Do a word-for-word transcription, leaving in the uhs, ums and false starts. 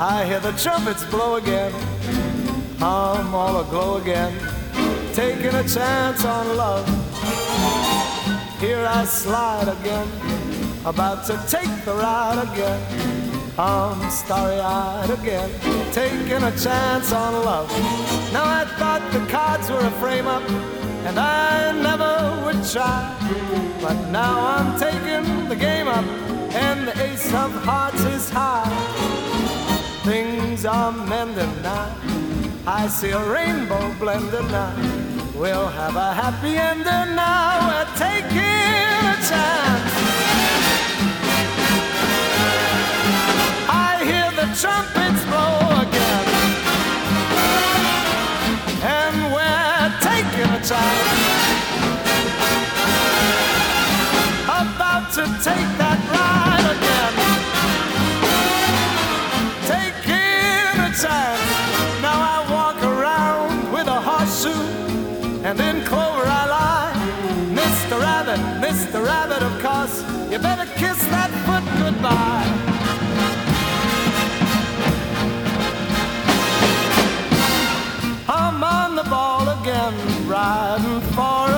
I hear the trumpets blow again, I'm all aglow again, taking a chance on love. Here I slide again, about to take the ride again, I'm starry-eyed again, taking a chance on love. Now I thought the cards were a frame-up, and I never would try, but now I'm taking the game up, and the ace of hearts is high. Things are mending now, I see a rainbow blending now. We'll have a happy ending now, we're taking a chance. I hear the trumpets blow again, and we're taking a chance, about to take that ride again, taking a chance. Now I walk around with a horseshoe, and in clover I lie. Mister Rabbit, Mister Rabbit, of course, you better kiss that foot goodbye. I'm on the ball again, riding for